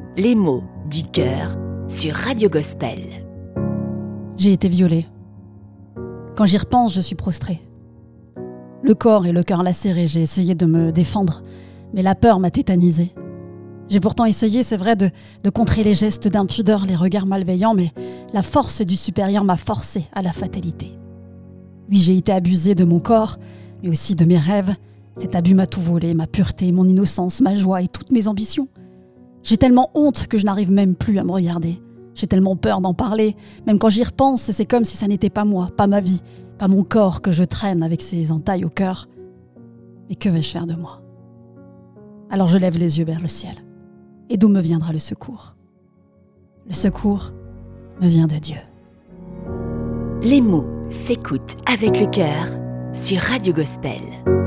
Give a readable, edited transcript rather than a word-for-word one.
Les mots du cœur sur Radio Gospel. J'ai été violée. Quand j'y repense, je suis prostrée. Le corps et le cœur lacérés, j'ai essayé de me défendre, mais la peur m'a tétanisée. J'ai pourtant essayé, c'est vrai, de contrer les gestes d'impudeur, les regards malveillants, mais la force du supérieur m'a forcée à la fatalité. Oui, j'ai été abusée de mon corps, mais aussi de mes rêves. Cet abus m'a tout volé, ma pureté, mon innocence, ma joie et toutes mes ambitions. J'ai tellement honte que je n'arrive même plus à me regarder. J'ai tellement peur d'en parler. Même quand j'y repense, c'est comme si ça n'était pas moi, pas ma vie, pas mon corps que je traîne avec ses entailles au cœur. Mais que vais-je faire de moi ? Alors je lève les yeux vers le ciel. Et d'où me viendra le secours ? Le secours me vient de Dieu. Les mots s'écoutent avec le cœur sur Radio Gospel.